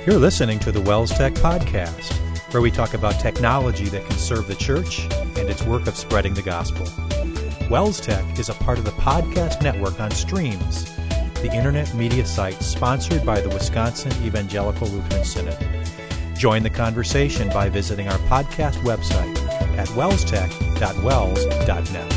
You're listening to the Wells Tech Podcast, where we talk about technology that can serve the church and its work of spreading the gospel. Wells Tech is a part of the podcast network on Streams, the internet media site sponsored by the Wisconsin Evangelical Lutheran Synod. Join the conversation by visiting our podcast website at wellstech.wells.net.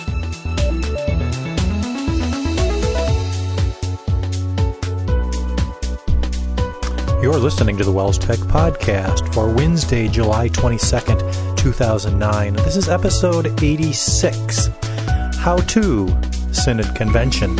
You're listening to the Wells Tech Podcast for Wednesday, July 22nd, 2009. This is episode 86, How to Synod Convention.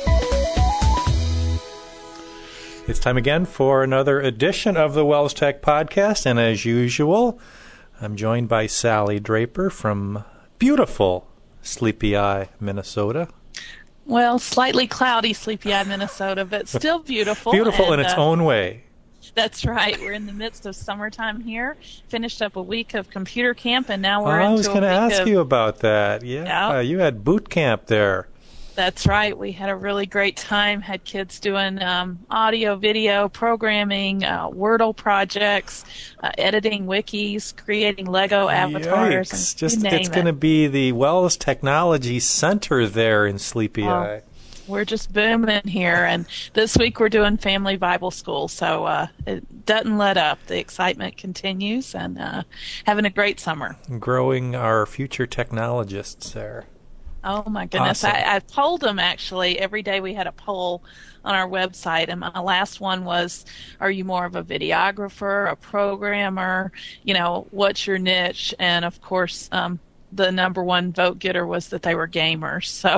It's time again for another edition of the Wells Tech Podcast, and as usual, I'm joined by Sally Draper from beautiful Sleepy Eye, Minnesota. Well, slightly cloudy Sleepy Eye, Minnesota, but still beautiful. Beautiful in its own way. That's right. We're in the midst of summertime here. Finished up a week of computer camp, and now we're into a week I was going to ask you about that. Yeah, you had boot camp there. That's right. We had a really great time. Had kids doing audio, video, programming, Wordle projects, editing wikis, creating Lego avatars. Yikes. It's going to be the Wells Technology Center there in Sleepy Eye. We're just booming here, and this week we're doing Family Bible School, so it doesn't let up. The excitement continues, and having a great summer. Growing our future technologists there. Oh, my goodness. Awesome. I polled them, actually. Every day we had a poll on our website, and my last one was, are you more of a videographer, a programmer, what's your niche? And, of course, the number one vote getter was that they were gamers. So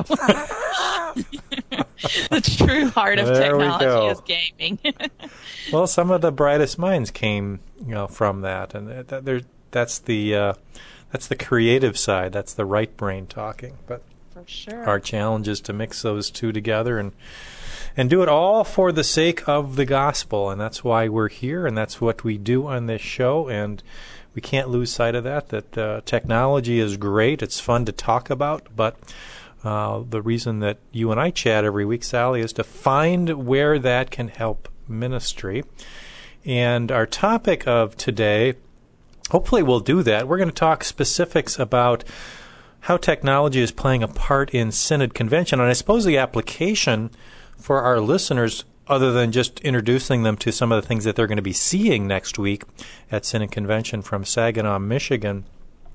the true heart of technology is gaming. Well, some of the brightest minds came, from that, and that's the creative side. That's the right brain talking. But for sure, our challenge is to mix those two together and do it all for the sake of the gospel, and that's why we're here, and that's what we do on this show, and we can't lose sight of that technology is great. It's fun to talk about, but the reason that you and I chat every week, Sally, is to find where that can help ministry. And our topic of today, hopefully we'll do that. We're going to talk specifics about how technology is playing a part in Synod Convention, and I suppose the application for our listeners, other than just introducing them to some of the things that they're going to be seeing next week at Synod Convention from Saginaw, Michigan,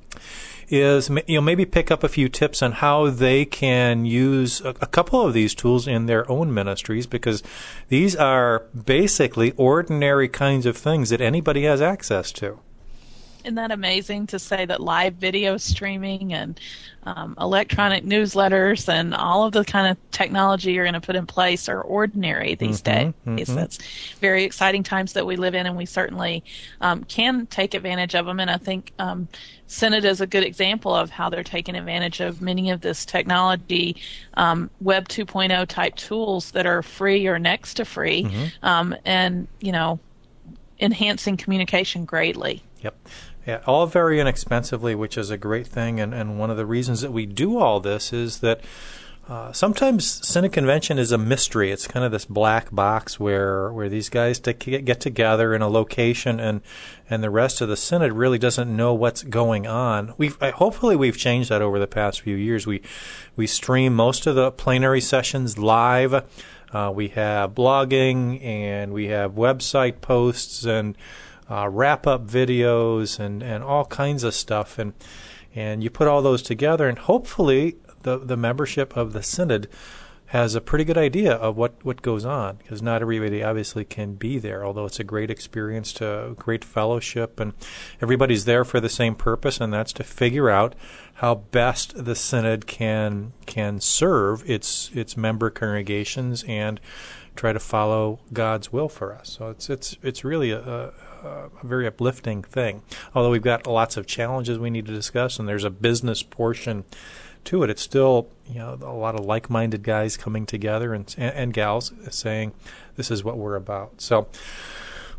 is maybe pick up a few tips on how they can use a couple of these tools in their own ministries, because these are basically ordinary kinds of things that anybody has access to. Isn't that amazing to say that live video streaming and electronic newsletters and all of the kind of technology you're going to put in place are ordinary these days? Mm-hmm. That's very exciting times that we live in, and we certainly can take advantage of them. And I think Synod is a good example of how they're taking advantage of many of this technology, Web 2.0 type tools that are free or next to free, and enhancing communication greatly. Yep. Yeah, all very inexpensively, which is a great thing. And one of the reasons that we do all this is that sometimes Synod Convention is a mystery. It's kind of this black box where these guys get together in a location, and the rest of the Synod really doesn't know what's going on. Hopefully we've changed that over the past few years. We stream most of the plenary sessions live. We have blogging, and we have website posts, and wrap-up videos and all kinds of stuff, and you put all those together, and hopefully the membership of the Synod has a pretty good idea of what goes on, because not everybody obviously can be there, although it's a great experience, to great fellowship, and everybody's there for the same purpose, and that's to figure out how best the Synod can serve its member congregations and try to follow God's will for us. So it's really a very uplifting thing. Although we've got lots of challenges we need to discuss, and there's a business portion to it, it's still a lot of like-minded guys coming together and gals saying this is what we're about. So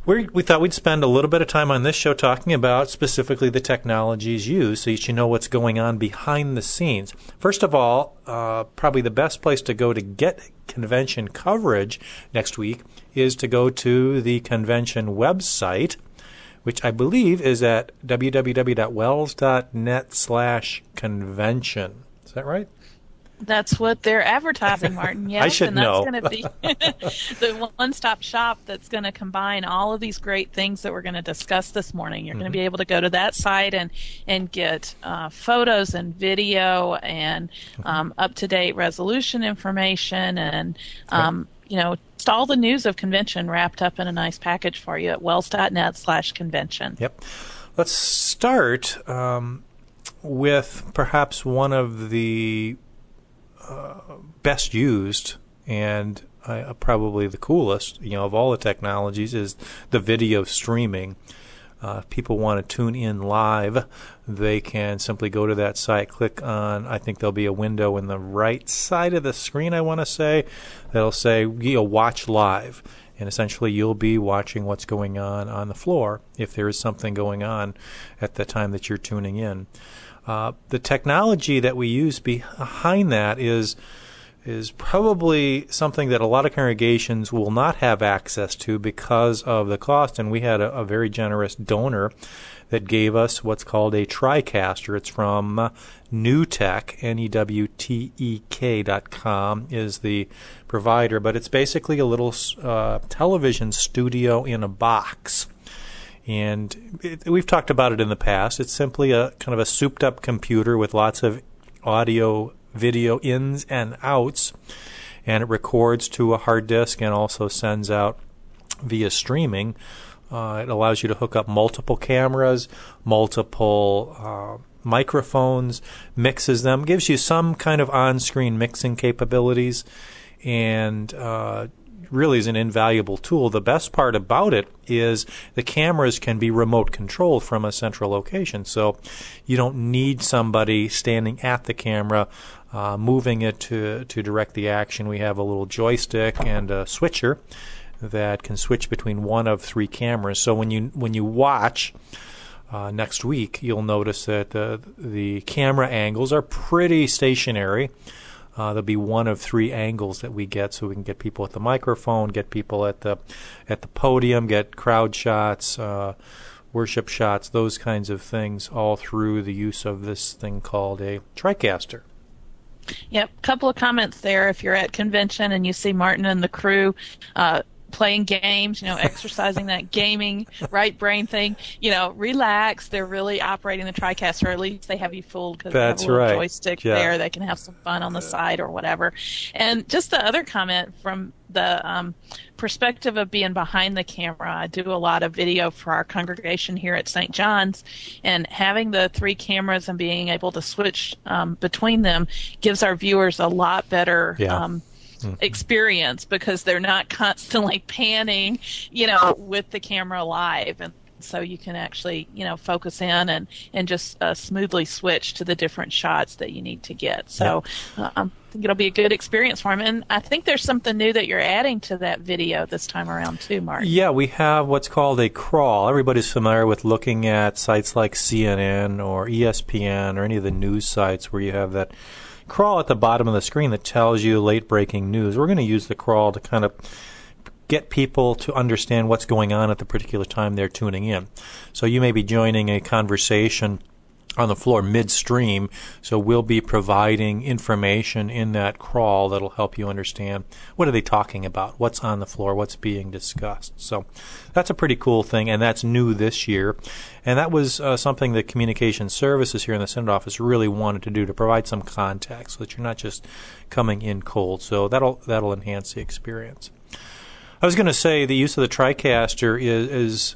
We thought we'd spend a little bit of time on this show talking about specifically the technologies used so you should know what's going on behind the scenes. First of all, probably the best place to go to get convention coverage next week is to go to the convention website, which I believe is at www.wells.net/convention. Is that right? That's what they're advertising, Martin. Yes, I should know. And that's going to be the one-stop shop that's going to combine all of these great things that we're going to discuss this morning. You're going to be able to go to that site and get photos and video and up-to-date resolution information and just all the news of convention wrapped up in a nice package for you at wells.net/convention. Yep. Let's start with perhaps one of the best used and probably the coolest, of all the technologies is the video streaming. If people want to tune in live, they can simply go to that site, click on, I think there'll be a window in the right side of the screen, I want to say, that'll say, watch live. And essentially you'll be watching what's going on the floor if there is something going on at the time that you're tuning in. The technology that we use behind that is probably something that a lot of congregations will not have access to because of the cost. And we had a very generous donor that gave us what's called a TriCaster. It's from Newtek, NEWTEK.com is the provider. But it's basically a little television studio in a box. And we've talked about it in the past. It's simply a kind of a souped-up computer with lots of audio, video ins and outs, and it records to a hard disk and also sends out via streaming. It allows you to hook up multiple cameras, multiple microphones, mixes them, gives you some kind of on-screen mixing capabilities, and really is an invaluable tool. The best part about it is the cameras can be remote controlled from a central location. So you don't need somebody standing at the camera moving it to direct the action. We have a little joystick and a switcher that can switch between one of three cameras. So when you watch next week, you'll notice that the camera angles are pretty stationary. There'll be one of three angles that we get, so we can get people at the microphone, get people at the podium, get crowd shots, worship shots, those kinds of things, all through the use of this thing called a TriCaster. Yep, couple of comments there. If you're at convention and you see Martin and the crew playing games, exercising that gaming right brain thing, relax. They're really operating the TriCaster, or at least they have you fooled because they have a little joystick there. They can have some fun on the side or whatever. And just the other comment from the perspective of being behind the camera, I do a lot of video for our congregation here at St. John's, and having the three cameras and being able to switch between them gives our viewers a lot better experience, because they're not constantly panning, with the camera live. And so you can actually, focus in and just smoothly switch to the different shots that you need to get. So I think it'll be a good experience for them. And I think there's something new that you're adding to that video this time around too, Mark. Yeah, we have what's called a crawl. Everybody's familiar with looking at sites like CNN or ESPN or any of the news sites where you have that crawl at the bottom of the screen that tells you late breaking news. We're going to use the crawl to kind of get people to understand what's going on at the particular time they're tuning in. So you may be joining a conversation on the floor midstream, so we'll be providing information in that crawl that'll help you understand what are they talking about, what's on the floor, what's being discussed. So that's a pretty cool thing, and that's new this year. And that was something that Communication Services here in the Synod office really wanted to do, to provide some context so that you're not just coming in cold. So that'll enhance the experience. I was going to say the use of the TriCaster is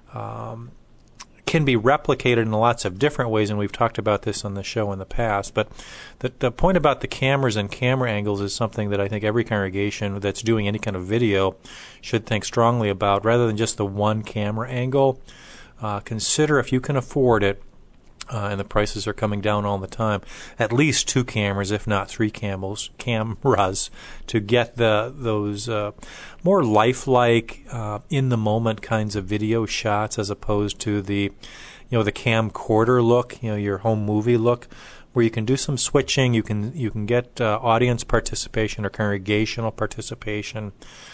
can be replicated in lots of different ways, and we've talked about this on the show in the past. But the point about the cameras and camera angles is something that I think every congregation that's doing any kind of video should think strongly about. Rather than just the one camera angle, consider, if you can afford it, and the prices are coming down all the time. At least 2 cameras, if not 3 cameras, to get those more lifelike, in the moment kinds of video shots, as opposed to the camcorder look, your home movie look, where you can do some switching. You can get audience participation or congregational participation.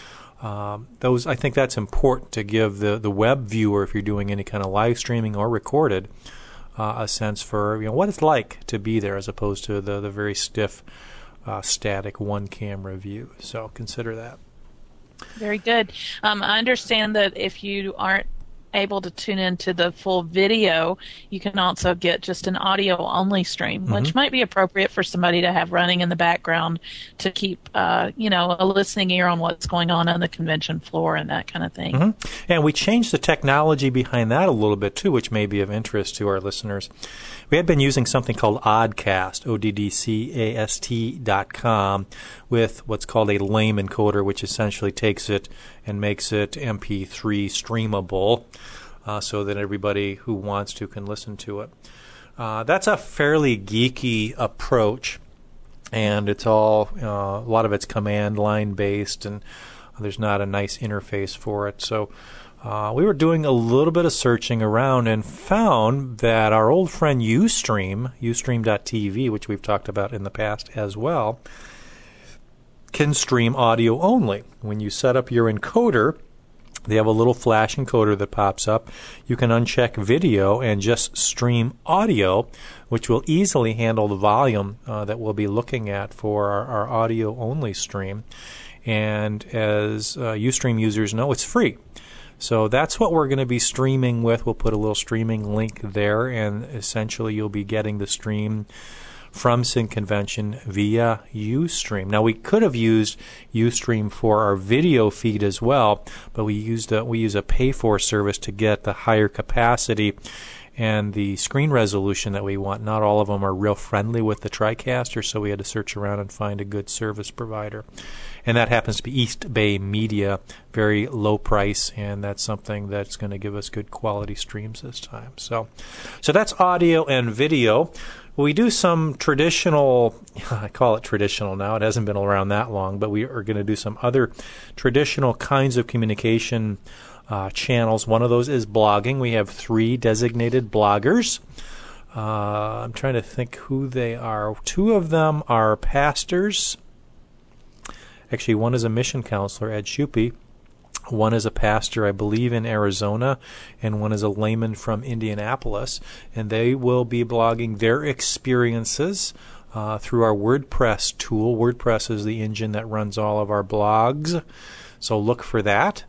I think that's important to give the web viewer, if you're doing any kind of live streaming or recorded, a sense for what it's like to be there, as opposed to the very stiff, static one camera view. So consider that. Very good. I understand that if you aren't able to tune into the full video, you can also get just an audio only stream, which might be appropriate for somebody to have running in the background to keep a listening ear on what's going on the convention floor and that kind of thing. And we changed the technology behind that a little bit too, which may be of interest to our listeners. We had been using something called Oddcast, ODDCAST.com, with what's called a lame encoder, which essentially takes it and makes it MP3 streamable, so that everybody who wants to can listen to it. That's a fairly geeky approach, and it's all a lot of it's command line based, and there's not a nice interface for it. So we were doing a little bit of searching around and found that our old friend Ustream.tv, which we've talked about in the past as well, can stream audio only. When you set up your encoder, they have a little flash encoder that pops up. You can uncheck video and just stream audio, which will easily handle the volume that we'll be looking at for our audio only stream. And as Ustream users know, it's free. So that's what we're going to be streaming with. We'll put a little streaming link there, and essentially you'll be getting the stream from CineConvention via Ustream. Now, we could have used Ustream for our video feed as well, but we use a pay-for service to get the higher capacity and the screen resolution that we want. Not all of them are real friendly with the TriCaster, so we had to search around and find a good service provider. And that happens to be East Bay Media, very low price, and that's something that's going to give us good quality streams this time. So that's audio and video. We do some traditional, I call it traditional now, it hasn't been around that long, but we are going to do some other traditional kinds of communication channels. One of those is blogging. We have 3 designated bloggers. I'm trying to think who they are. 2 of them are pastors. Actually, one is a mission counselor, Ed Shupe. One is a pastor, I believe, in Arizona, and one is a layman from Indianapolis. And they will be blogging their experiences through our WordPress tool. WordPress is the engine that runs all of our blogs, so look for that.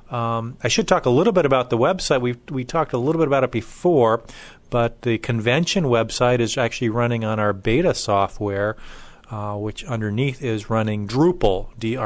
I should talk a little bit about the website. We talked a little bit about it before, but the convention website is actually running on our beta software, which underneath is running Drupal,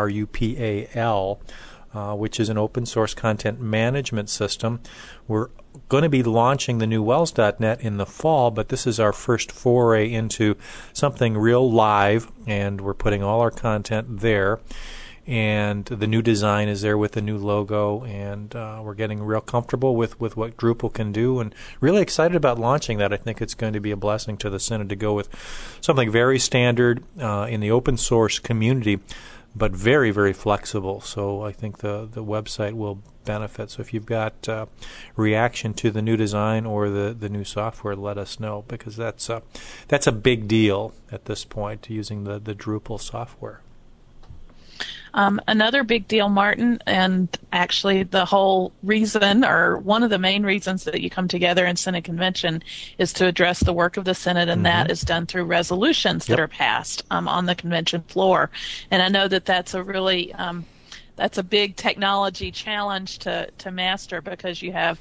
Drupal, which is an open source content management system. We're going to be launching the new Wells.net in the fall, but this is our first foray into something real live, and we're putting all our content there. And the new design is there with the new logo, and we're getting real comfortable with what Drupal can do, and really excited about launching that. I think it's going to be a blessing to the Synod to go with something very standard in the open source community, but very, very flexible. So I think the website will benefit. So if you've got reaction to the new design or the new software, let us know, because that's a big deal at this point, using the Drupal software. Another big deal, Martin, and actually the whole reason, or one of the main reasons that you come together in Synod Convention, is to address the work of the Synod, and that is done through resolutions that are passed on the convention floor. And I know that that's a really that's a big technology challenge to master, because you have,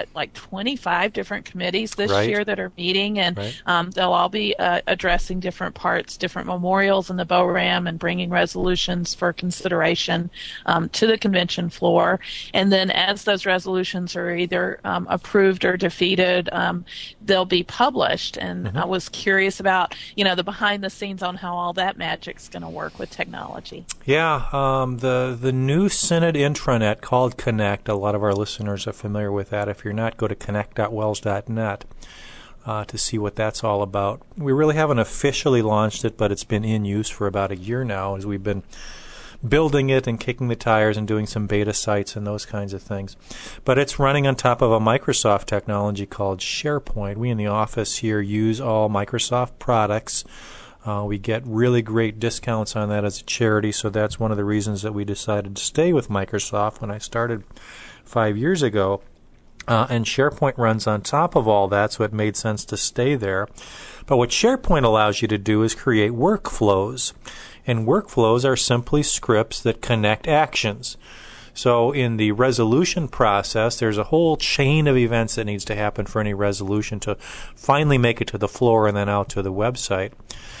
25 different committees this year that are meeting, and they'll all be addressing different parts, different memorials in the BORAM, and bringing resolutions for consideration to the convention floor. And then as those resolutions are either approved or defeated, they'll be published. And I was curious about, the behind the scenes on how all that magic's going to work with technology. Yeah, the new Synod intranet called Connect. A lot of our listeners are familiar with that. If you're not, go to connect.wells.net. to see what that's all about. We really haven't officially launched it, but it's been in use for about a year now as we've been building it and kicking the tires and doing some beta sites and those kinds of things. But it's running on top of a Microsoft technology called SharePoint. We in the office here use all Microsoft products. We get really great discounts on that as a charity, so that's one of the reasons that we decided to stay with Microsoft when I started 5 years ago. And SharePoint runs on top of all that, so it made sense to stay there. But what SharePoint allows you to do is create workflows. And workflows are simply scripts that connect actions. So in the resolution process, there's a whole chain of events that needs to happen for any resolution to finally make it to the floor and then out to the website.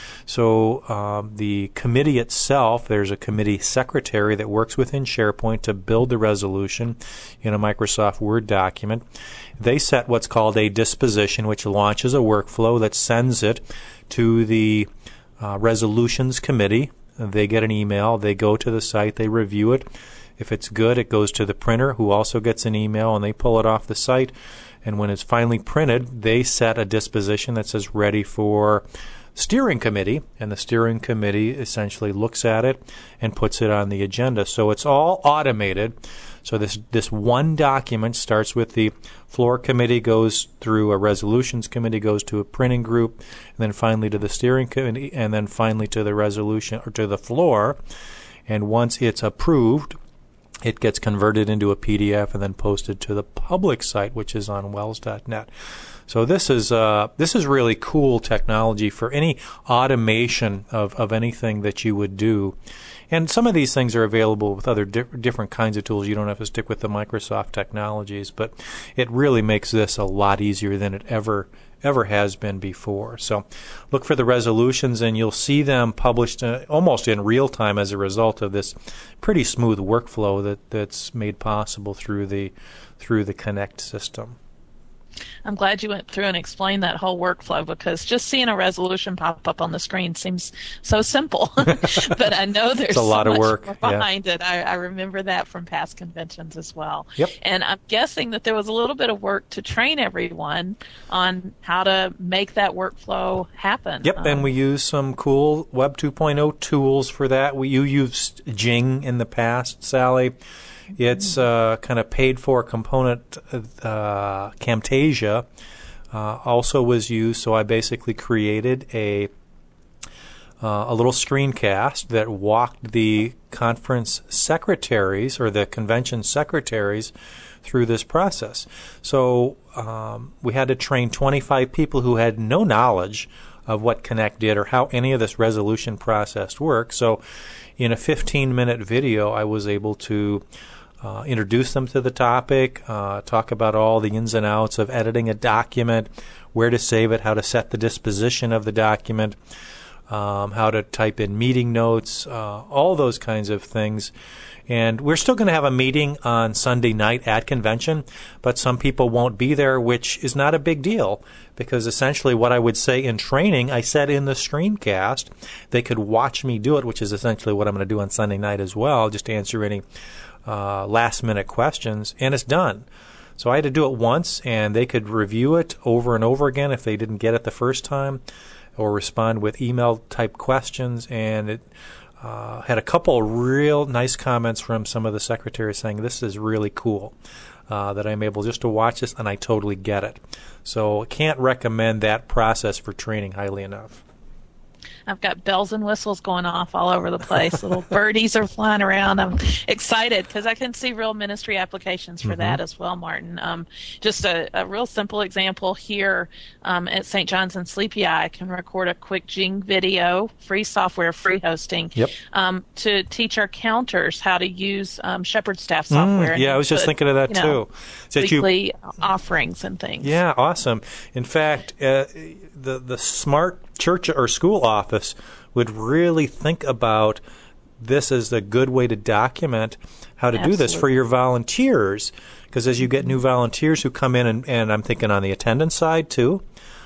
So the committee itself, there's a committee secretary that works within SharePoint to build the resolution in a Microsoft Word document. They set what's called a disposition, which launches a workflow that sends it to the resolutions committee. They get an email. They go to the site. They review it. If it's good, it goes to the printer, who also gets an email, and they pull it off the site. And when it's finally printed, they set a disposition that says ready for steering committee, and the steering committee essentially looks at it and puts it on the agenda. So it's all automated. So this one document starts with the floor committee, goes through a resolutions committee, goes to a printing group, and then finally to the steering committee, and then finally to the resolution or to the floor. And once it's approved, it gets converted into a PDF and then posted to the public site, which is on wells.net. So this is really cool technology for any automation of anything that you would do. And some of these things are available with other different kinds of tools. You don't have to stick with the Microsoft technologies, but it really makes this a lot easier than it ever has been before. So look for the resolutions, and you'll see them published almost in real time as a result of this pretty smooth workflow that's made possible through the Connect system. I'm glad you went through and explained that whole workflow, because just seeing a resolution pop up on the screen seems so simple. But I know there's a lot so of work much more behind it. I remember that from past conventions as well. Yep. And I'm guessing that there was a little bit of work to train everyone on how to make that workflow happen. Yep, and we use some cool Web 2.0 tools for that. You used Jing in the past, Sally. It's kind of paid-for component. Camtasia also was used, so I basically created a little screencast that walked the conference secretaries or the convention secretaries through this process. So we had to train 25 people who had no knowledge of what Connect did or how any of this resolution process works. So in a 15-minute video, I was able to introduce them to the topic, talk about all the ins and outs of editing a document, where to save it, how to set the disposition of the document, how to type in meeting notes, all those kinds of things. And we're still going to have a meeting on Sunday night at convention, but some people won't be there, which is not a big deal, because essentially what I would say in training, I said in the screencast. They could watch me do it, which is essentially what I'm going to do on Sunday night as well, just to answer any last-minute questions, and it's done. So I had to do it once, and they could review it over and over again if they didn't get it the first time, or respond with email-type questions, and it had a couple real nice comments from some of the secretaries saying, this is really cool, that I'm able just to watch this, and I totally get it. So I can't recommend that process for training highly enough. I've got bells and whistles going off all over the place. Little birdies are flying around. I'm excited because I can see real ministry applications for that as well, Martin. Just a real simple example here at St. John's and Sleepy Eye. I can record a quick Jing video, free software, free hosting, to teach our counters how to use Shepherd Staff software. Yeah, I was just thinking of that too. Weekly offerings and things. Yeah, awesome. In fact, the smart church or school office would really think about this as a good way to document how to do this for your volunteers, because as you get new volunteers who come in, and I'm thinking on the attendance side too,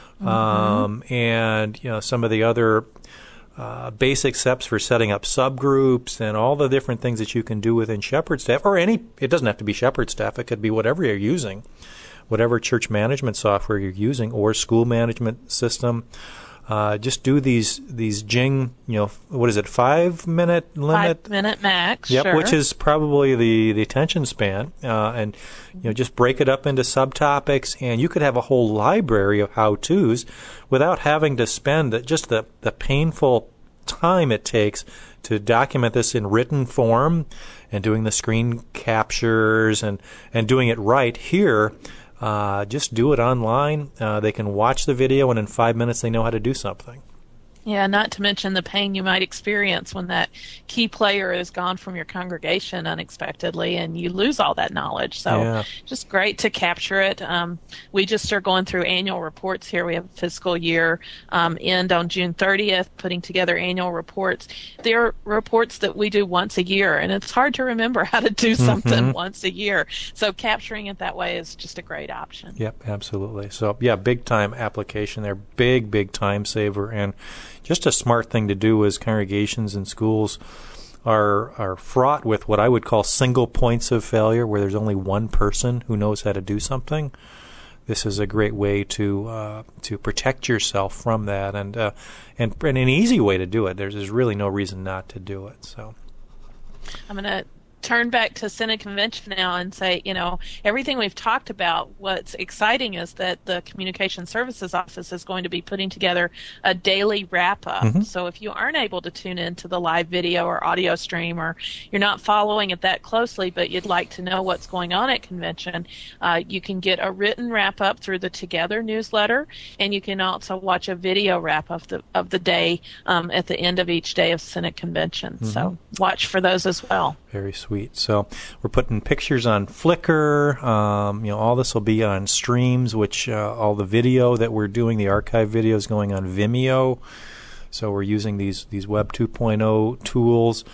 and some of the other basic steps for setting up subgroups and all the different things that you can do within Shepherd Staff, or it doesn't have to be Shepherd Staff, it could be whatever you're using. whatever church management software you're using or school management system. Just do these Jing, 5-minute limit? 5-minute max, yep, sure. Which is probably the attention span. And just break it up into subtopics, and you could have a whole library of how-tos without having to spend just the painful time it takes to document this in written form and doing the screen captures and doing it right here. Just do it online. They can watch the video, and in 5 minutes they know how to do something. Yeah, not to mention the pain you might experience when that key player is gone from your congregation unexpectedly and you lose all that knowledge. So just great to capture it. We just are going through annual reports here. We have a fiscal year end on June 30th, putting together annual reports. They're reports that we do once a year, and it's hard to remember how to do something once a year. So capturing it that way is just a great option. Yep, absolutely. So, big time application there. Big time saver, and just a smart thing to do as congregations and schools are fraught with what I would call single points of failure, where there's only one person who knows how to do something. This is a great way to protect yourself from that, and an easy way to do it. There's really no reason not to do it. So I'm going to turn back to Synod Convention now and say, everything we've talked about, what's exciting is that the Communication Services Office is going to be putting together a daily wrap-up. So if you aren't able to tune into the live video or audio stream, or you're not following it that closely, but you'd like to know what's going on at convention, you can get a written wrap-up through the Together newsletter, and you can also watch a video wrap-up of the day at the end of each day of Synod Convention. So watch for those as well. Very sweet. So we're putting pictures on Flickr. All this will be on streams, which all the video that we're doing, the archive video, is going on Vimeo. So we're using these Web 2.0 tools.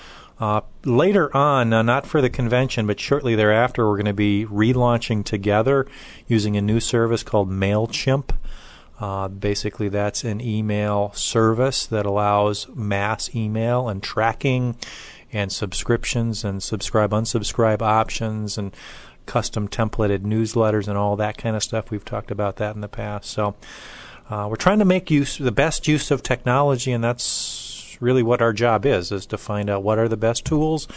Later on, not for the convention, but shortly thereafter, we're going to be relaunching Together using a new service called MailChimp. Basically, that's an email service that allows mass email and tracking and subscriptions and subscribe-unsubscribe options and custom templated newsletters and all that kind of stuff. We've talked about that in the past. So we're trying to make the best use of technology, and that's really what our job is to find out what are the best tools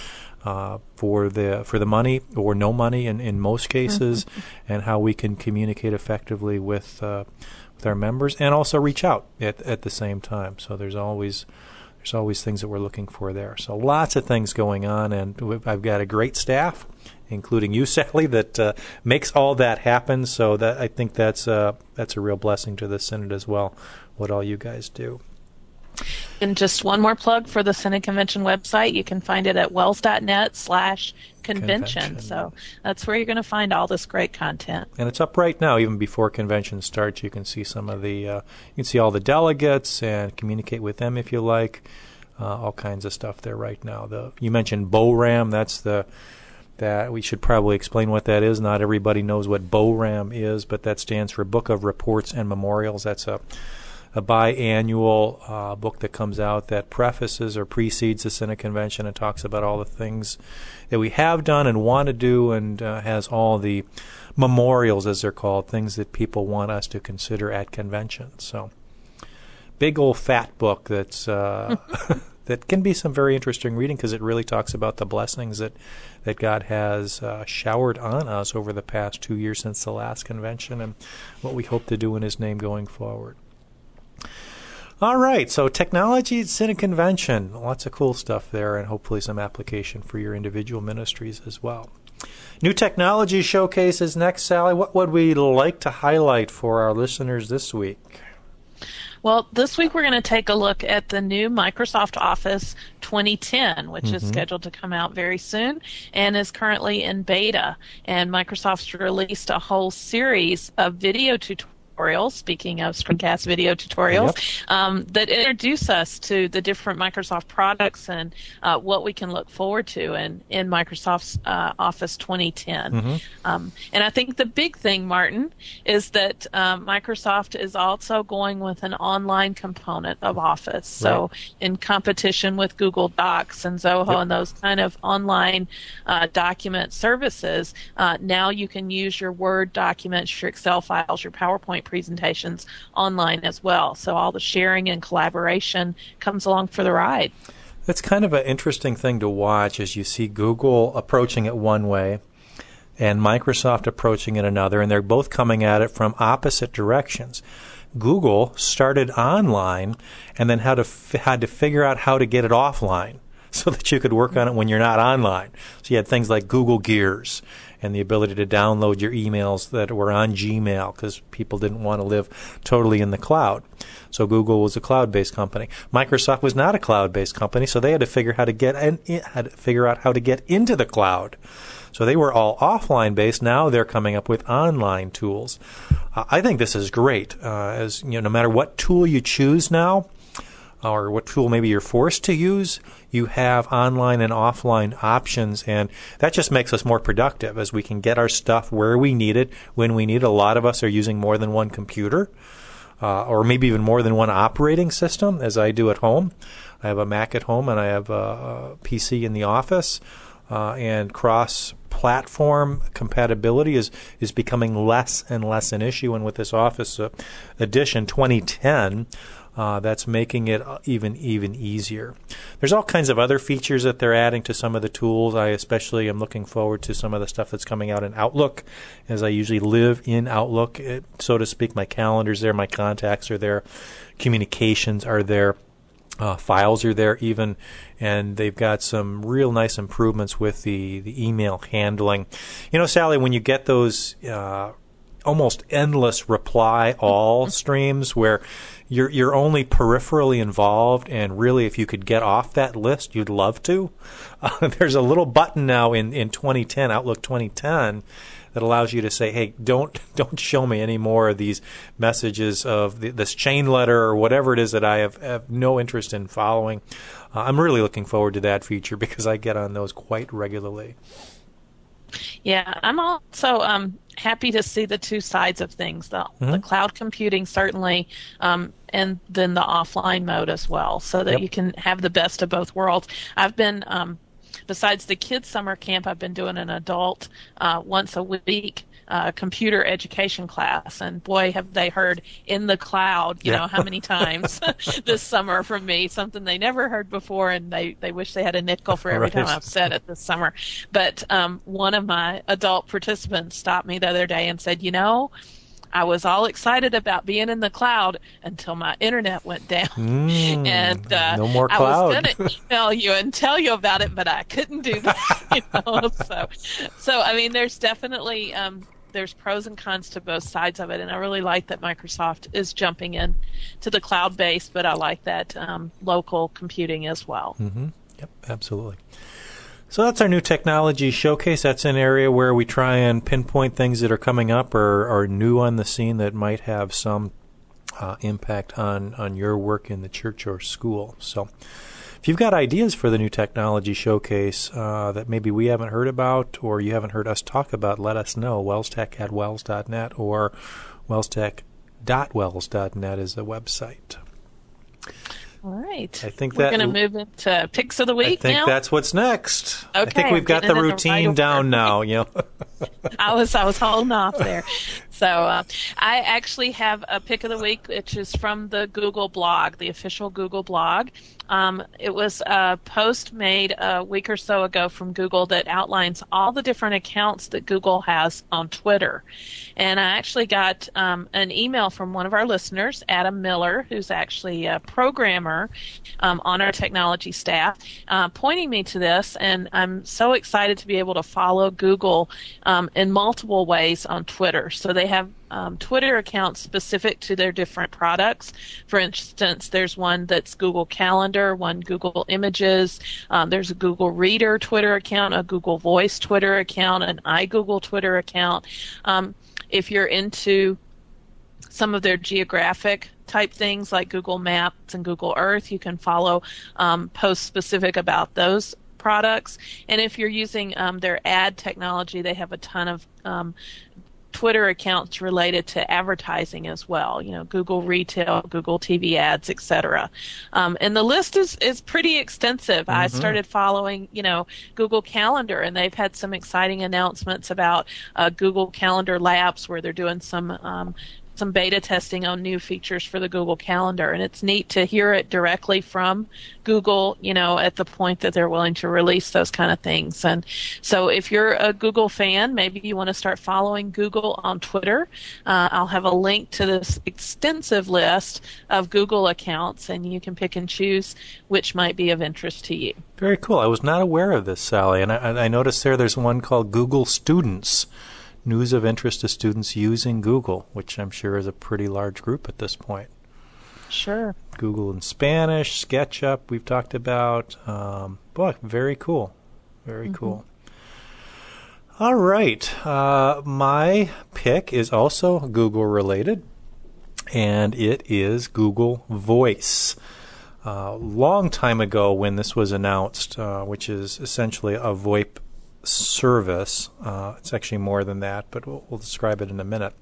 for the money or no money in most cases, and how we can communicate effectively with our members and also reach out at the same time. So there's always things that we're looking for there. So lots of things going on, and I've got a great staff, including you, Sally, that makes all that happen. So that I think that's a real blessing to the Synod as well, what all you guys do. And just one more plug for the Synod Convention website. You can find it at wells.net/convention. So that's where you're going to find all this great content. And it's up right now, even before convention starts. You can see some of you can see all the delegates and communicate with them if you like. All kinds of stuff there right now. You mentioned BORAM. That we should probably explain what that is. Not everybody knows what BORAM is, but that stands for Book of Reports and Memorials. That's a biannual book that comes out that prefaces or precedes the Synod Convention and talks about all the things that we have done and want to do, and has all the memorials, as they're called, things that people want us to consider at convention. So, big old fat book that's that can be some very interesting reading, because it really talks about the blessings that God has showered on us over the past 2 years since the last convention, and what we hope to do in His name going forward. All right, so technology at Synod Convention, lots of cool stuff there, and hopefully some application for your individual ministries as well. New Technology Showcase is next, Sally. What would we like to highlight for our listeners this week? Well, this week we're going to take a look at the new Microsoft Office 2010, which is scheduled to come out very soon and is currently in beta. And Microsoft's released a whole series of video tutorials tutorials, speaking of screencast video tutorials, that introduce us to the different Microsoft products and what we can look forward to in Microsoft's Office 2010. And I think the big thing, Martin, is that Microsoft is also going with an online component of Office. So in competition with Google Docs and Zoho and those kind of online document services, now you can use your Word documents, your Excel files, your PowerPoint presentations online as well. So all the sharing and collaboration comes along for the ride. It's kind of an interesting thing to watch as you see Google approaching it one way and Microsoft approaching it another, and they're both coming at it from opposite directions. Google started online and then had to figure out how to get it offline so that you could work on it when you're not online. So you had things like Google Gears and the ability to download your emails that were on Gmail because people didn't want to live totally in the cloud. So Google was a cloud-based company. Microsoft was not a cloud-based company, so they had to figure out how to get into the cloud. So they were all offline-based. Now they're coming up with online tools. I think this is great. As you know, no matter what tool you choose now, or what tool maybe you're forced to use, you have online and offline options, and that just makes us more productive as we can get our stuff where we need it, when we need it. A lot of us are using more than one computer, or maybe even more than one operating system, as I do at home. I have a Mac at home, and I have a PC in the office, and cross-platform compatibility is becoming less and less an issue, and with this Office Edition 2010, that's making it even easier. There's all kinds of other features that they're adding to some of the tools. I especially am looking forward to some of the stuff that's coming out in Outlook, as I usually live in Outlook, so to speak. My calendar's there, my contacts are there, communications are there, files are there even, and they've got some real nice improvements with the email handling. You know, Sally, when you get those almost endless reply all streams where you're only peripherally involved, and really if you could get off that list, you'd love to. There's a little button now in 2010, Outlook 2010, that allows you to say, hey, don't show me any more of these messages of this chain letter or whatever it is that I have no interest in following. I'm really looking forward to that feature because I get on those quite regularly. Yeah, I'm also happy to see the two sides of things, the cloud computing certainly, and then the offline mode as well, so that you can have the best of both worlds. I've been, besides the kids' summer camp, I've been doing an adult once a week computer education class, and boy, have they heard in the cloud, you know, how many times this summer from me, something they never heard before, and they wish they had a nickel for every time I've said it this summer. But one of my adult participants stopped me the other day and said, you know, I was all excited about being in the cloud until my internet went down. And no more cloud. I was going to email you and tell you about it, but I couldn't do that. You know? So I mean, there's definitely there's pros and cons to both sides of it, and I really like that Microsoft is jumping in to the cloud-based, but I like that local computing as well. Yep, absolutely. So that's our new technology showcase. That's an area where we try and pinpoint things that are coming up or are new on the scene that might have some impact on your work in the church or school. So if you've got ideas for the new technology showcase that maybe we haven't heard about or you haven't heard us talk about, let us know. WellsTech@wells.net or WellsTech.wells.net is the website. All right. I think we're going to move into picks of the week. I think now? That's what's next. Okay, I think we've got the routine down now. You know. I was holding off there. So I actually have a pick of the week, which is from the Google blog, the official Google blog. It was a post made a week or so ago from Google that outlines all the different accounts that Google has on Twitter. And I actually got an email from one of our listeners, Adam Miller, who's actually a programmer on our technology staff, pointing me to this. And I'm so excited to be able to follow Google in multiple ways on Twitter. So they have Twitter accounts specific to their different products. For instance, there's one that's Google Calendar, one Google Images. There's a Google Reader Twitter account, a Google Voice Twitter account, an iGoogle Twitter account. If you're into some of their geographic type things like Google Maps and Google Earth. You can follow posts specific about those products. And if you're using their ad technology, they have a ton of Twitter accounts related to advertising as well, Google Retail, Google TV ads, etc. And the list is pretty extensive. I started following, Google Calendar, and they've had some exciting announcements about Google Calendar Labs, where they're doing some beta testing on new features for the Google Calendar, and it's neat to hear it directly from Google, at the point that they're willing to release those kind of things. And so if you're a Google fan, maybe you want to start following Google on Twitter. I'll have a link to this extensive list of Google accounts, and you can pick and choose which might be of interest to you. Very cool. I was not aware of this, Sally, and I noticed there's one called Google Students. News of interest to students using Google, which I'm sure is a pretty large group at this point. Sure. Google in Spanish, SketchUp we've talked about. Boy, very cool. Very cool. All right. My pick is also Google related, and it is Google Voice. Long time ago when this was announced, which is essentially a VoIP service. It's actually more than that, but we'll describe it in a minute.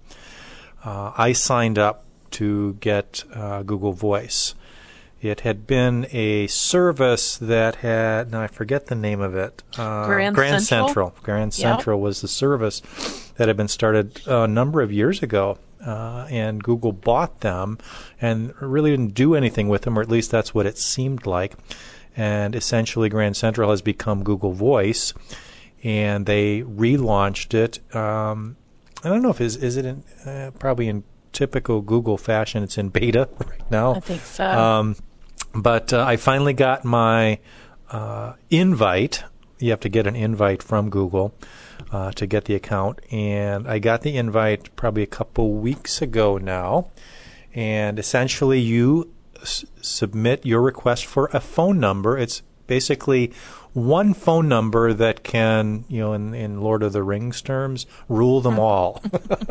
I signed up to get Google Voice. It had been a service that had, now I forget the name of it. Grand Central. Grand Central was the service that had been started a number of years ago. And Google bought them and really didn't do anything with them, or at least that's what it seemed like. And essentially Grand Central has become Google Voice. And they relaunched it. I don't know if is it in probably in typical Google fashion. It's in beta right now. I think so. But I finally got my invite. You have to get an invite from Google to get the account, and I got the invite probably a couple weeks ago now. And essentially, you submit your request for a phone number. It's basically one phone number that can, in Lord of the Rings terms, rule them all.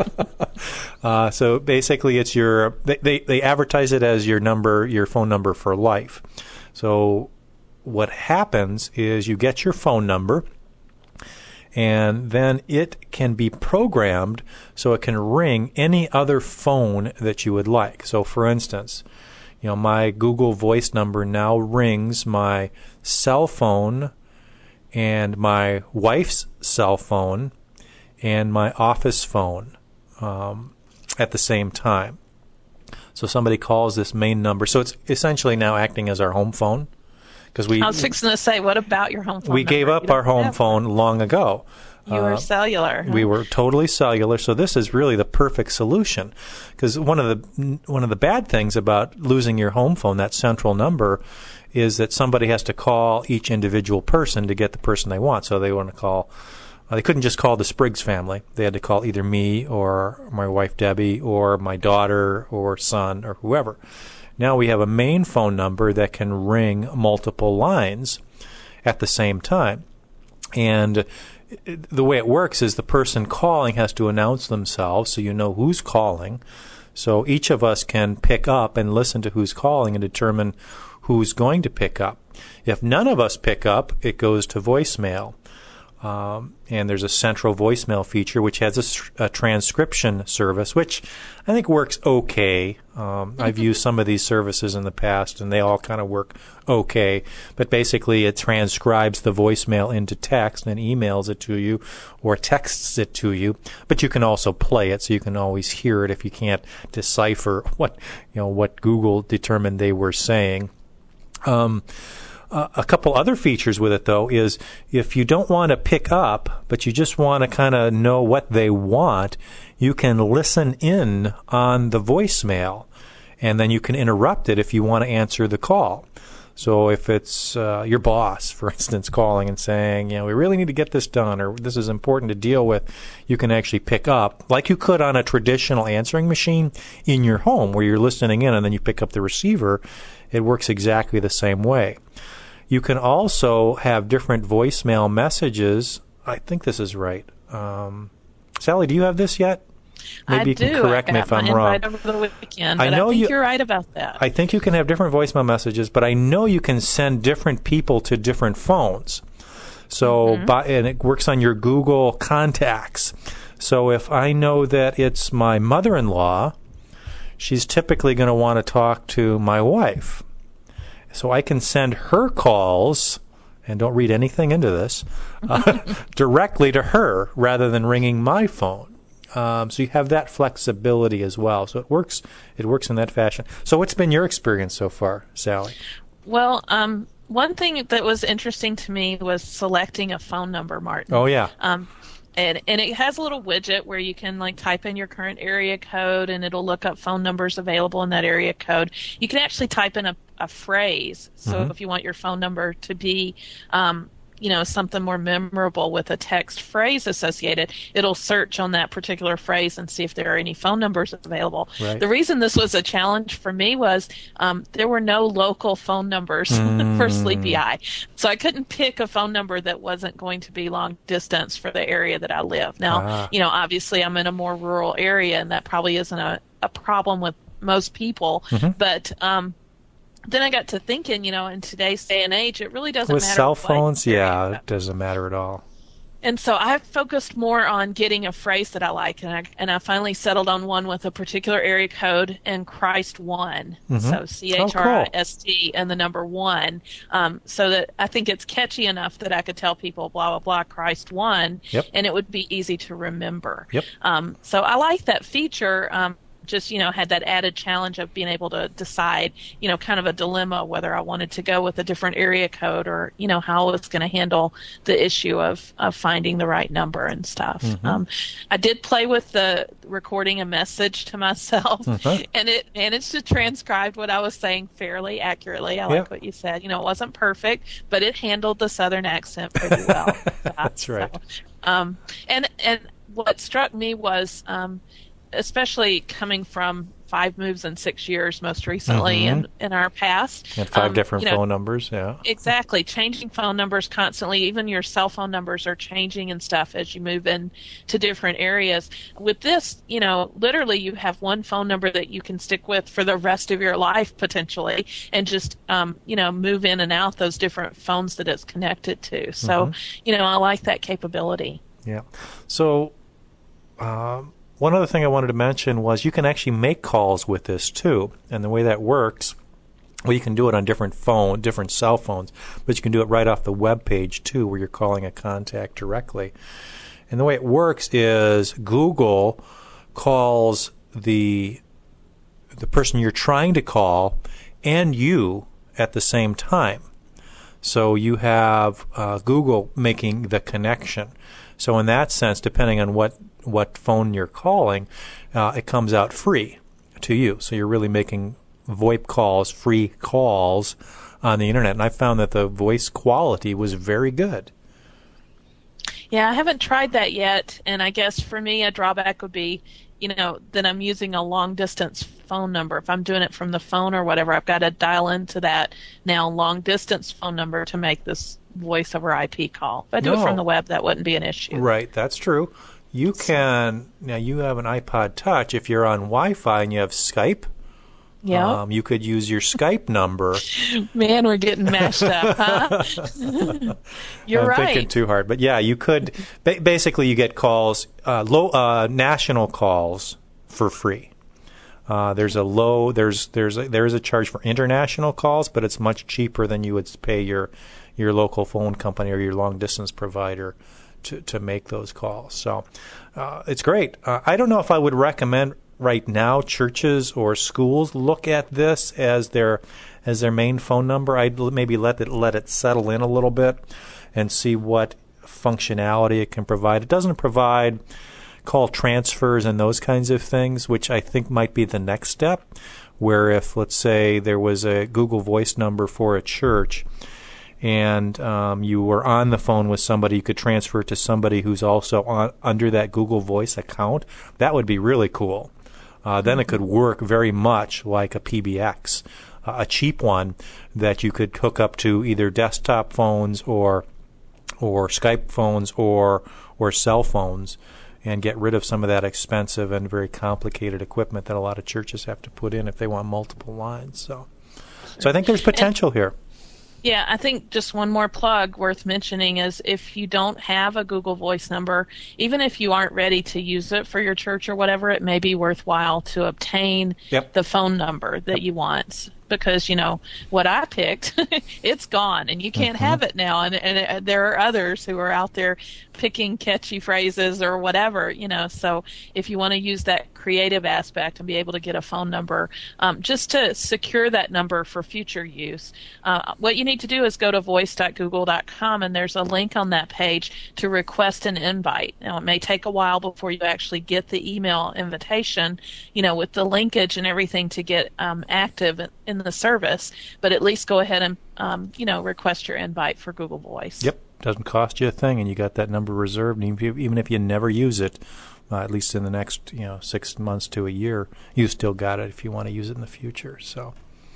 So basically, it's they advertise it as your phone number for life. So what happens is you get your phone number, and then it can be programmed so it can ring any other phone that you would like. So for instance, my Google Voice number now rings my cell phone and my wife's cell phone and my office phone at the same time. So somebody calls this main number. So it's essentially now acting as our home phone. I was fixing to say, what about your home phone? We gave up our home phone long ago. You were cellular. Huh? We were totally cellular, so this is really the perfect solution. Because one of the bad things about losing your home phone, that central number, is that somebody has to call each individual person to get the person they want. So they want to call. They couldn't just call the Spriggs family. They had to call either me or my wife Debbie or my daughter or son or whoever. Now we have a main phone number that can ring multiple lines at the same time. And the way it works is the person calling has to announce themselves so you know who's calling. So each of us can pick up and listen to who's calling and determine who's going to pick up. If none of us pick up, it goes to voicemail. And there's a central voicemail feature which has a transcription service, which I think works okay. I've used some of these services in the past, and they all kind of work okay. But basically, it transcribes the voicemail into text and emails it to you or texts it to you. But you can also play it, so you can always hear it if you can't decipher what Google determined they were saying. A couple other features with it, though, is if you don't want to pick up, but you just want to kind of know what they want, you can listen in on the voicemail, and then you can interrupt it if you want to answer the call. So if it's your boss, for instance, calling and saying, we really need to get this done, or this is important to deal with, you can actually pick up, like you could on a traditional answering machine in your home, where you're listening in and then you pick up the receiver. It works exactly the same way. You can also have different voicemail messages. I think this is right. Sally, do you have this yet? Maybe you can correct me if I'm wrong. I got my invite over the weekend, but I think you're right about that. I think you can have different voicemail messages, but I know you can send different people to different phones. So, and it works on your Google contacts. So if I know that it's my mother-in-law, she's typically going to want to talk to my wife. So I can send her calls, and don't read anything into this, directly to her rather than ringing my phone. So you have that flexibility as well. So it works in that fashion. So what's been your experience so far, Sally? Well, one thing that was interesting to me was selecting a phone number, Martin. Oh, yeah. And it has a little widget where you can type in your current area code and it'll look up phone numbers available in that area code. You can actually type in a phrase. So if you want your phone number to be something more memorable with a text phrase associated, it'll search on that particular phrase and see if there are any phone numbers available. Right. The reason this was a challenge for me was there were no local phone numbers for Sleepy Eye. So I couldn't pick a phone number that wasn't going to be long distance for the area that I live. Now, obviously I'm in a more rural area and that probably isn't a problem with most people, but then I got to thinking, in today's day and age, it really doesn't matter. With cell phones, it doesn't matter at all. And so I focused more on getting a phrase that I like, and I finally settled on one with a particular area code and Christ 1. So CHRIST and the number 1. So that I think it's catchy enough that I could tell people blah, blah, blah, Christ 1, and it would be easy to remember. So I like that feature. Just, had that added challenge of being able to decide, kind of a dilemma whether I wanted to go with a different area code or, how I was going to handle the issue of finding the right number and stuff. I did play with the recording a message to myself and it managed to transcribe what I was saying fairly accurately. I like what you said. It wasn't perfect, but it handled the Southern accent pretty well. That's right. And what struck me was, especially coming from 5 moves in 6 years most recently in our past. And 5 different phone numbers, Exactly. Changing phone numbers constantly. Even your cell phone numbers are changing and stuff as you move in to different areas. With this, literally you have one phone number that you can stick with for the rest of your life potentially and just, move in and out those different phones that it's connected to. So, I like that capability. Yeah. So, one other thing I wanted to mention was you can actually make calls with this too. And the way that works, well, you can do it on different cell phones, but you can do it right off the web page too, where you're calling a contact directly. And the way it works is Google calls the person you're trying to call and you at the same time. So you have Google making the connection. So in that sense, depending on what phone you're calling, it comes out free to you. So you're really making VoIP calls, free calls on the internet. And I found that the voice quality was very good. Yeah, I haven't tried that yet. And I guess for me, a drawback would be, that I'm using a long distance phone number. If I'm doing it from the phone or whatever, I've got to dial into that now long distance phone number to make this voice over IP call. If I do it from the web, that wouldn't be an issue. Right, that's you have an iPod Touch. If you're on Wi-Fi and you have Skype, you could use your Skype number. Man, we're getting mashed up, huh? You're right. I'm thinking too hard. But yeah, you could. Basically, you get calls, national calls for free. There is a charge for international calls, but it's much cheaper than you would pay your local phone company or your long distance provider to make those calls. So it's great. I don't know if I would recommend right now churches or schools look at this as their main phone number. I'd maybe let it settle in a little bit and see what functionality it can provide. It doesn't provide call transfers and those kinds of things, which I think might be the next step, where if, let's say, there was a Google Voice number for a church and you were on the phone with somebody, you could transfer to somebody who's also under that Google Voice account. That would be really cool. Then it could work very much like a PBX, a cheap one that you could hook up to either desktop phones or Skype phones or cell phones, and get rid of some of that expensive and very complicated equipment that a lot of churches have to put in if they want multiple lines. So I think there's potential here. Yeah, I think just one more plug worth mentioning is if you don't have a Google Voice number, even if you aren't ready to use it for your church or whatever, it may be worthwhile to obtain the phone number that you want. Because, what I picked, it's gone, and you can't have it now. And there are others who are out there picking catchy phrases or whatever, So if you want to use that creative aspect and be able to get a phone number, just to secure that number for future use, what you need to do is go to voice.google.com, and there's a link on that page to request an invite. Now, it may take a while before you actually get the email invitation, with the linkage and everything to get active in the service, but at least go ahead and request your invite for Google Voice. Yep, doesn't cost you a thing, and you got that number reserved. And even if you never use it, at least in the next 6 months to a year, you still got it if you want to use it in the future. So,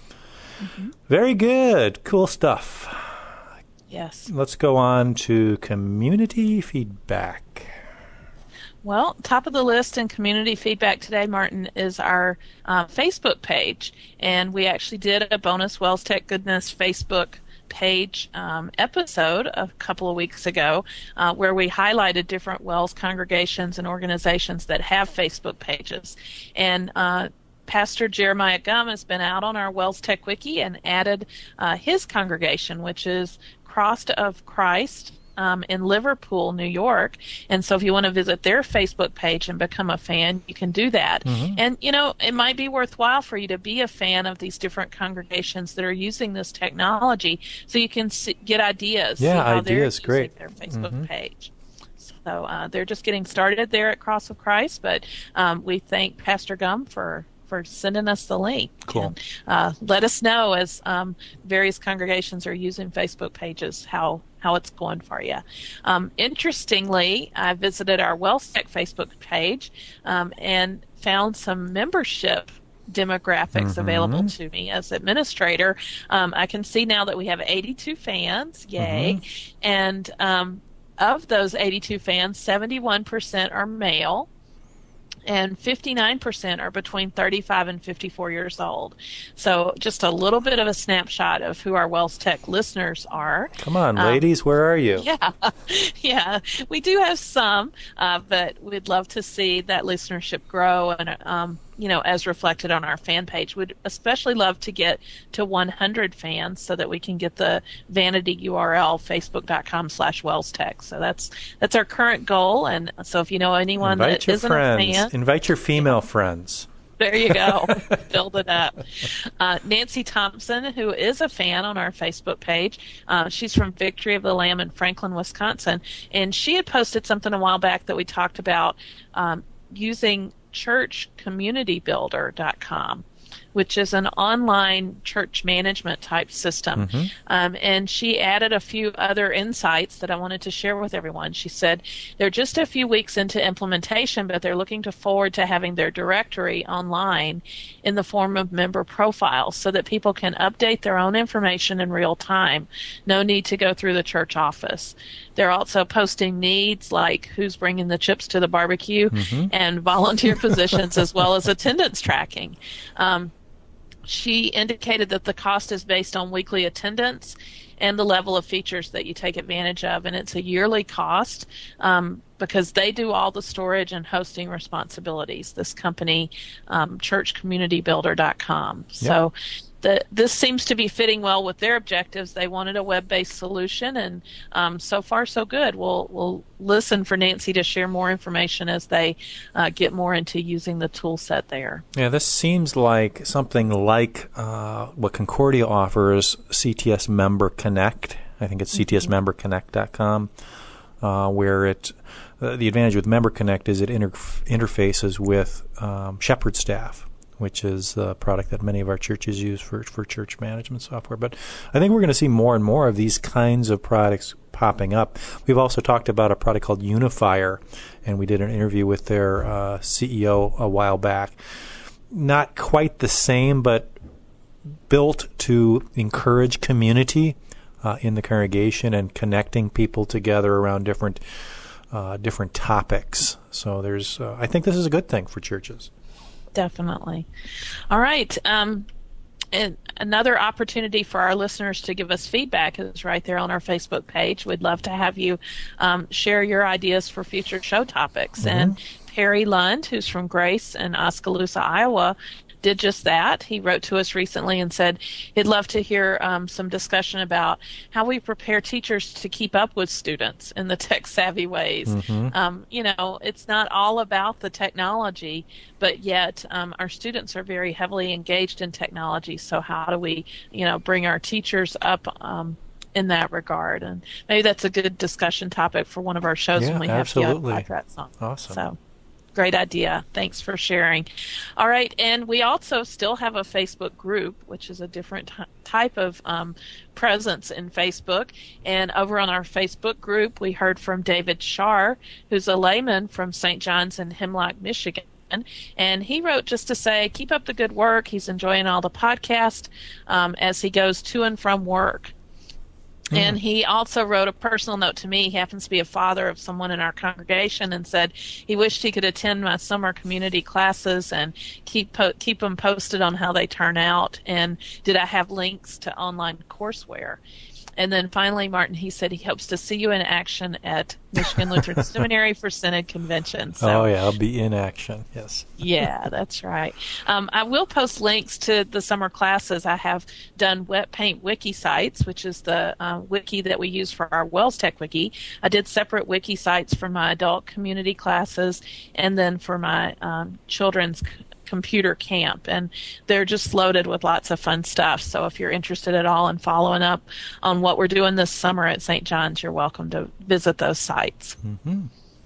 very good, cool stuff. Yes. Let's go on to community feedback. Well, top of the list in community feedback today, Martin, is our Facebook page. And we actually did a bonus Wells Tech Goodness Facebook page episode a couple of weeks ago where we highlighted different Wells congregations and organizations that have Facebook pages. And Pastor Jeremiah Gum has been out on our Wells Tech Wiki and added his congregation, which is Cross of Christ, in Liverpool, New York. And so if you want to visit their Facebook page and become a fan, you can do that. And, it might be worthwhile for you to be a fan of these different congregations that are using this technology so you can get ideas. Yeah, how ideas, they're great. using their Facebook page. So they're just getting started there at Cross of Christ, but we thank Pastor Gum for sending us the link. Cool. And, let us know as various congregations are using Facebook pages how it's going for you. Interestingly, I visited our Wells Tech Facebook page and found some membership demographics available to me as administrator. I can see now that we have 82 fans. Yay. And of those 82 fans, 71% are male, and 59% are between 35 and 54 years old. So just a little bit of a snapshot of who our Wells Tech listeners are. Come on, ladies, where are you? Yeah, we do have some, but we'd love to see that listenership grow and, as reflected on our fan page. We'd especially love to get to 100 fans so that we can get the vanity URL, facebook.com/WellsTech. So that's our current goal. And so if you know anyone that isn't a fan, invite your female friends. There you go. Build it up. Nancy Thompson, who is a fan on our Facebook page, she's from Victory of the Lamb in Franklin, Wisconsin, and she had posted something a while back that we talked about using churchcommunitybuilder.com, which is an online church management type system. And she added a few other insights that I wanted to share with everyone. She said they're just a few weeks into implementation, but they're looking forward to having their directory online in the form of member profiles so that people can update their own information in real time. No need to go through the church office. They're also posting needs like who's bringing the chips to the barbecue and volunteer positions as well as attendance tracking. She indicated that the cost is based on weekly attendance and the level of features that you take advantage of, and it's a yearly cost because they do all the storage and hosting responsibilities, this company, churchcommunitybuilder.com. So this seems to be fitting well with their objectives. They wanted a web-based solution, and so far so good. We'll listen for Nancy to share more information as they get more into using the tool set there. Yeah, this seems like something like what Concordia offers, CTS Member Connect. I think it's ctsmemberconnect.com, where the advantage with Member Connect is it interfaces with Shepherd Staff, which is the product that many of our churches use for church management software. But I think we're going to see more and more of these kinds of products popping up. We've also talked about a product called Unifier, and we did an interview with their CEO a while back. Not quite the same, but built to encourage community in the congregation and connecting people together around different different topics. So there's, I think this is a good thing for churches. Definitely. All right. And another opportunity for our listeners to give us feedback is right there on our Facebook page. We'd love to have you share your ideas for future show topics. Mm-hmm. And Perry Lund, who's from Grace in Oskaloosa, Iowa, did just that. He wrote to us recently and said he'd love to hear some discussion about how we prepare teachers to keep up with students in the tech-savvy ways. Mm-hmm. It's not all about the technology, but yet our students are very heavily engaged in technology. So how do we, bring our teachers up in that regard? And maybe that's a good discussion topic for one of our shows when we absolutely. have Gail Potratz on. Awesome. So. Great idea. Thanks for sharing. All right, and we also still have a Facebook group, which is a different type of presence in Facebook. And over on our Facebook group, we heard from David Scharr, who's a layman from St. John's in Hemlock, Michigan. And he wrote just to say, keep up the good work. He's enjoying all the podcasts as he goes to and from work. And he also wrote a personal note to me. He happens to be a father of someone in our congregation, and said he wished he could attend my summer community classes and keep them posted on how they turn out. And did I have links to online courseware? And then finally, Martin, he said he hopes to see you in action at Michigan Lutheran Seminary for Synod Convention. So, I'll be in action, yes. Yeah, that's right. I will post links to the summer classes. I have done Wet Paint Wiki sites, which is the wiki that we use for our Wells Tech Wiki. I did separate wiki sites for my adult community classes and then for my children's computer camp, and they're just loaded with lots of fun stuff. So if you're interested at all in following up on what we're doing this summer at St. John's, you're welcome to visit those sites. Mm-hmm.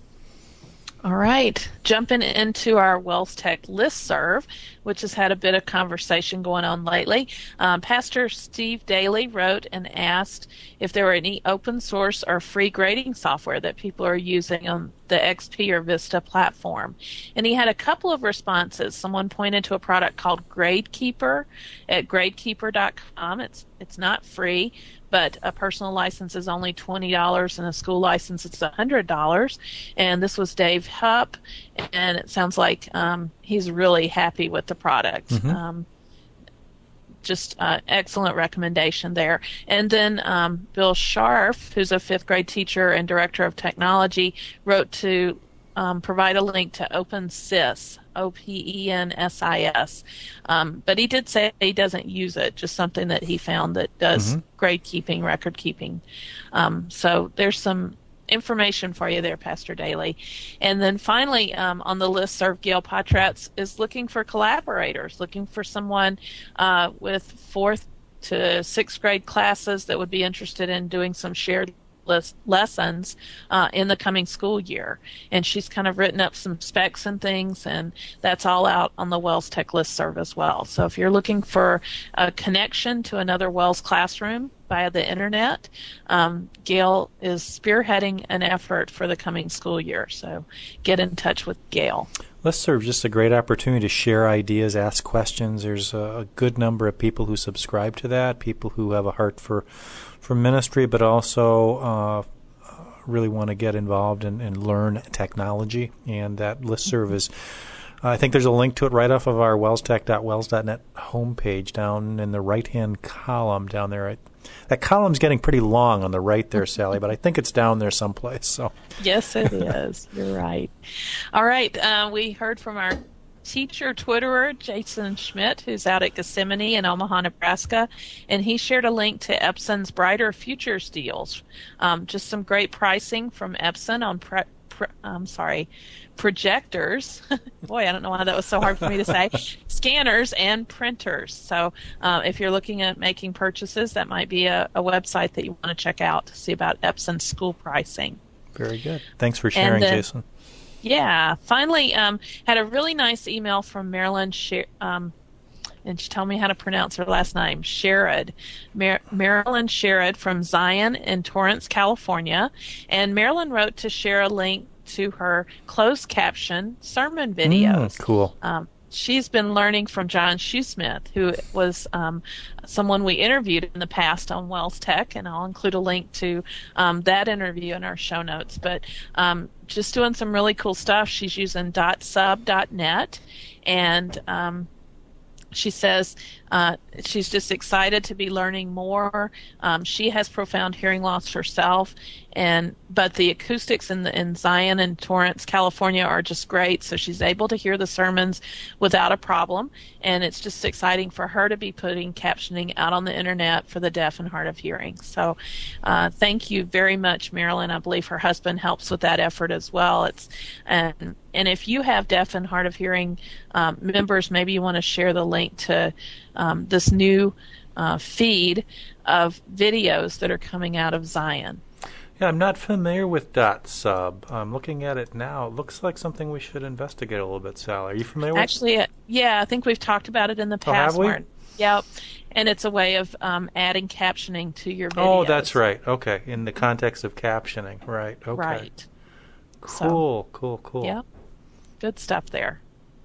All right, jumping into our Wells Tech listserv, which has had a bit of conversation going on lately. Pastor Steve Daly wrote and asked if there were any open source or free grading software that people are using on the XP or Vista platform. And he had a couple of responses. Someone pointed to a product called GradeKeeper at gradekeeper.com. It's not free, but a personal license is only $20 and a school license is $100. And this was Dave Hupp, and it sounds like he's really happy with the product. Mm-hmm. Just excellent recommendation there. And then Bill Scharf, who's a fifth grade teacher and director of technology, wrote to provide a link to OpenSys, OpenSys. But he did say he doesn't use it, just something that he found that does grade keeping, record keeping. So there's some information for you there, Pastor Daly. And then finally, on the listserv, Gail Potratz is looking for collaborators, looking for someone with 4th to 6th grade classes that would be interested in doing some shared lessons in the coming school year. And she's kind of written up some specs and things, and that's all out on the Wells Tech listserv as well. So if you're looking for a connection to another Wells classroom via the internet, Gail is spearheading an effort for the coming school year. So get in touch with Gail. Listserv is just a great opportunity to share ideas, ask questions. There's a good number of people who subscribe to that, people who have a heart for ministry, but also really want to get involved and learn technology. And that listserv is, I think there's a link to it right off of our wellstech.wells.net homepage down in the right-hand column down there. That column's getting pretty long on the right there, Sally, but I think it's down there someplace. So yes, it is. You're right. All right. We heard from our teacher Twitterer, Jason Schmidt, who's out at Gethsemane in Omaha, Nebraska, and he shared a link to Epson's Brighter Futures deals. Just some great pricing from Epson on projectors. Boy, I don't know why that was so hard for me to say. Scanners and printers. So if you're looking at making purchases, that might be a website that you want to check out to see about Epson's school pricing. Very good. Thanks for sharing, Jason. Yeah. Finally, had a really nice email from Marilyn and she told me how to pronounce her last name, Sherrod. Marilyn Sherrod from Zion in Torrance, California. And Marilyn wrote to share a link to her closed caption sermon videos. Cool. she's been learning from John Shoesmith, who was someone we interviewed in the past on Wells Tech, and I'll include a link to that interview in our show notes. But just doing some really cool stuff. She's using .sub.net, and she says she's just excited to be learning more. She has profound hearing loss herself, but the acoustics in Zion and Torrance, California are just great, so she's able to hear the sermons without a problem, and it's just exciting for her to be putting captioning out on the internet for the deaf and hard of hearing. So thank you very much, Marilyn. I believe her husband helps with that effort as well. And if you have deaf and hard of hearing members, maybe you want to share the link to this new feed of videos that are coming out of Zion. Yeah, I'm not familiar with .sub. I'm looking at it now. It looks like something we should investigate a little bit, Sally. Are you familiar with it? Actually, yeah, I think we've talked about it in the past. Have we? Martin. Yep. And it's a way of adding captioning to your videos. Oh, that's right. Okay, in the context of captioning. Right, okay. Right. Cool. Yep. Good stuff there.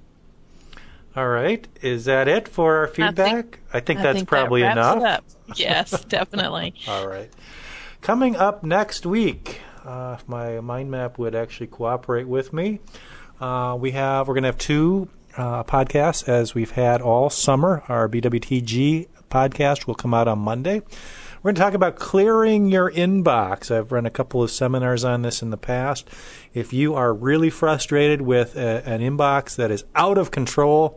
All right. Is that it for our feedback? I think that's probably that wraps enough. It up. Yes, definitely. All right. Coming up next week, if my mind map would actually cooperate with me, we're going to have two podcasts as we've had all summer. Our BWTG podcast will come out on Monday. We're going to talk about clearing your inbox. I've run a couple of seminars on this in the past. If you are really frustrated with an inbox that is out of control,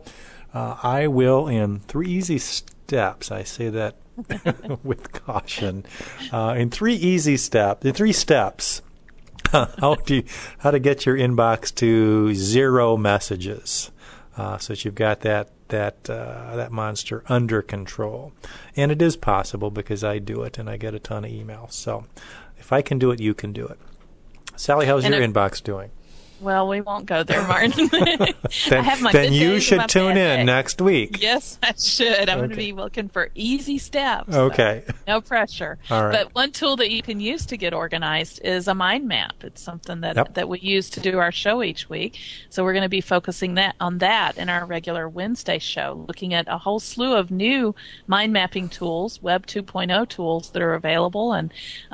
I will, in 3 easy steps, I say that with caution, in 3 steps, how to get your inbox to 0 messages, so that you've got that monster under control. And it is possible because I do it and I get a ton of emails. So if I can do it, you can do it. Sally, how's your inbox doing? Well, we won't go there, Martin. Then you should tune in next week. Yes, I should. I'm going to be looking for easy steps. Okay. No pressure. All right. But one tool that you can use to get organized is a mind map. It's something that we use to do our show each week. So we're going to be focusing on that in our regular Wednesday show, looking at a whole slew of new mind mapping tools, Web 2.0 tools that are available, and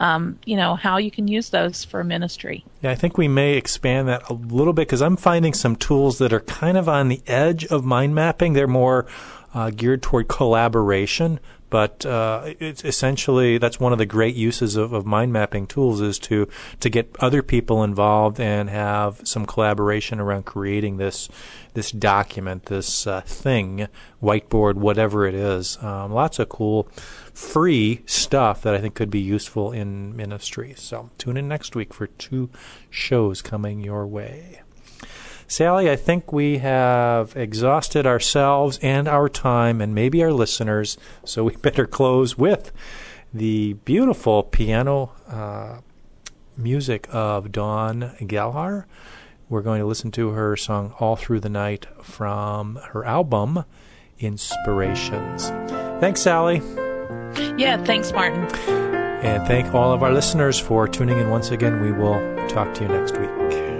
how you can use those for ministry. Yeah, I think we may expand that a little bit because I'm finding some tools that are kind of on the edge of mind mapping. They're more geared toward collaboration, but it's essentially that's one of the great uses of mind mapping tools is to get other people involved and have some collaboration around creating this document, this thing, whiteboard, whatever it is. Lots of cool free stuff that I think could be useful in ministry. So tune in next week for 2 shows coming your way. Sally, I think we have exhausted ourselves and our time and maybe our listeners, so we better close with the beautiful piano music of Dawn Gallagher. We're going to listen to her song All Through the Night from her album Inspirations. Thanks, Sally. Yeah, thanks, Martin. And thank all of our listeners for tuning in once again. We will talk to you next week.